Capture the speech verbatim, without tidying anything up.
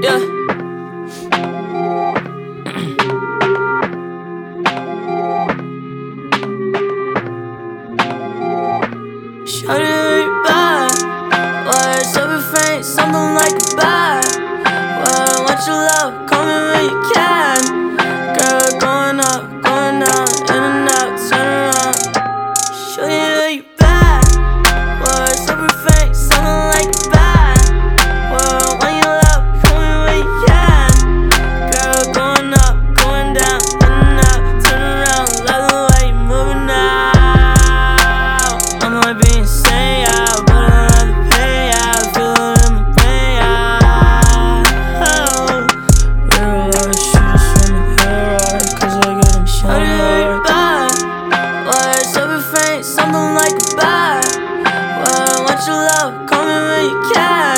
Yeah. Shawty, you bad. Words of your face, something like a bad. Well, I want your love, call me when you can. Girl, going up, going down, in and out, turn around. Shawty, you bad. Words of your face, something like a bad. Well, I want your love, call me when you can. Girl, going up, going down, in and out, turn around. Love the way you moving now. I might be insane, yeah, but I'll have to pay, yeah. Feel it in my brain, yeah. Oh, real life, she just wanna hear right, cause I get them shawty right. Bad, words of your face, something like a bad. Well, I want your love, call me when you can.